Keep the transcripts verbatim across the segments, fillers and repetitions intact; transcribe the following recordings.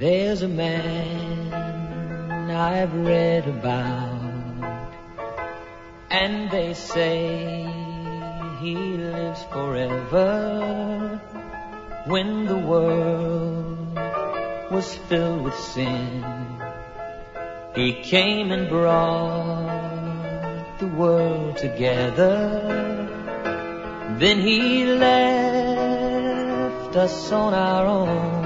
There's a man I've read about, and they say he lives forever. When the world was filled with sin, he came and brought the world together. Then he left us on our own.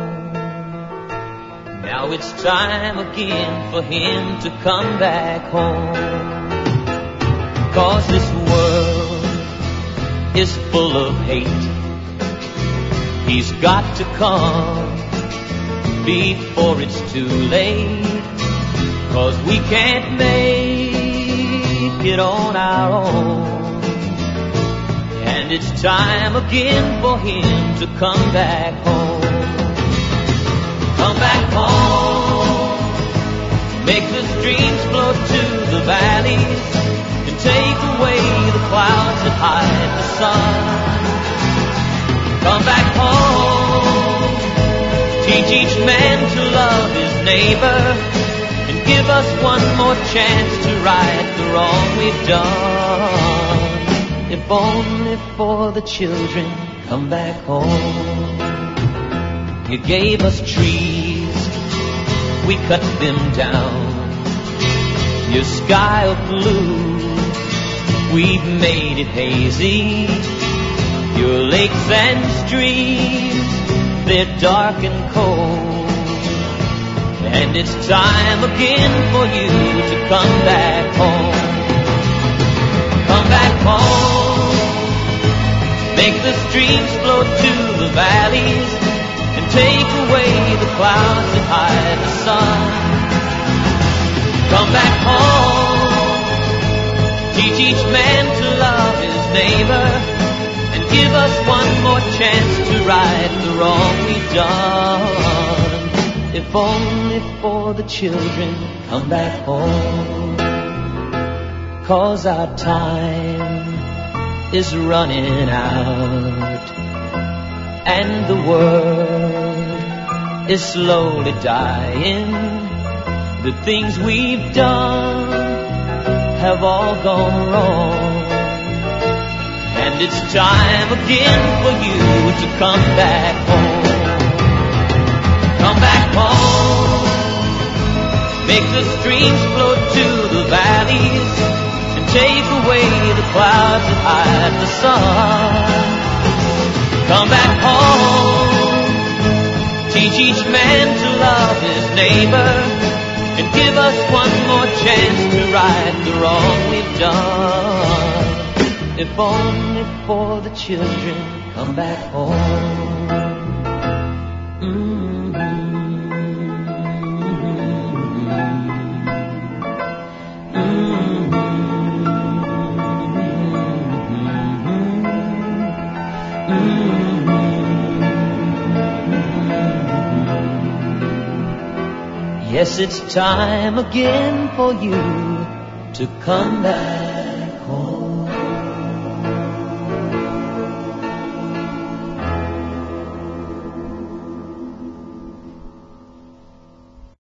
Now it's time again for him to come back home. 'Cause this world is full of hate. He's got to come before it's too late. 'Cause we can't make it on our own. And it's time again for him to come back home. Come back home, make the streams flow to the valleys, and take away the clouds that hide the sun. Come back home, teach each man to love his neighbor, and give us one more chance to right the wrong we've done. If only for the children, come back home. You gave us trees, we cut them down. Your sky of blue, we've made it hazy. Your lakes and streams, they're dark and cold. And it's time again for you to come back home. Come back home, make the streams flow to the valleys, and take away the clouds that hide the sun. Come back home, teach each man to love his neighbor, and give us one more chance to right the wrong we've done. If only for the children, come back home. 'Cause our time is running out, and the world is slowly dying. The things we've done have all gone wrong. And it's time again for you to come back home. Come back home, make the streams flow to the valleys, and take away the clouds that hide the sun. Come back home, teach each man to love his neighbor, and give us one more chance to right the wrong we've done. If only for the children, come back home. Mm-hmm. Mm-hmm. Yes, it's time again for you to come back.